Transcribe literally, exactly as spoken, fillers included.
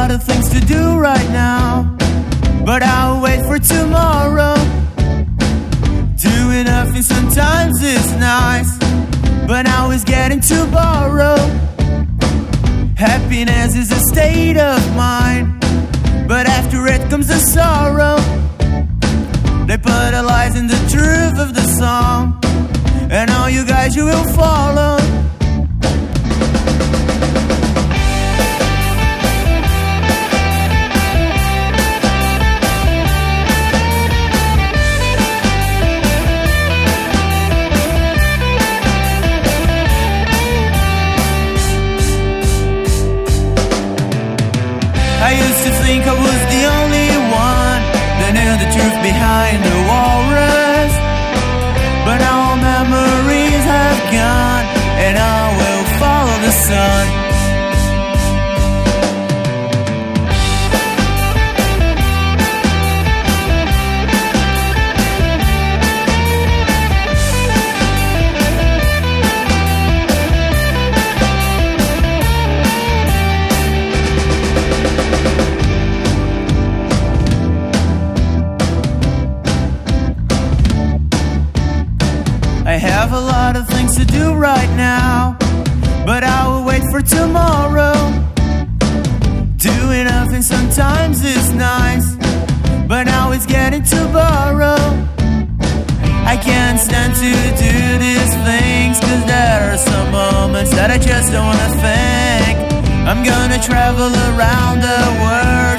lot of things to do right now, but I'll wait for tomorrow. Doing nothing sometimes is nice, but now it's getting to borrow. Happiness is a state of mind, but after it comes the sorrow. They put the lies in the truth of the song, and all you guys you will follow. I used to think I was the only one that knew the truth behind the walrus, but now all memories have gone, and I will follow the sun. I have a lot of things to do right now, but I will wait for tomorrow. Doing nothing sometimes is nice, but now it's getting to borrow. I can't stand to do these things, cause there are some moments that I just don't wanna think. I'm gonna travel around the world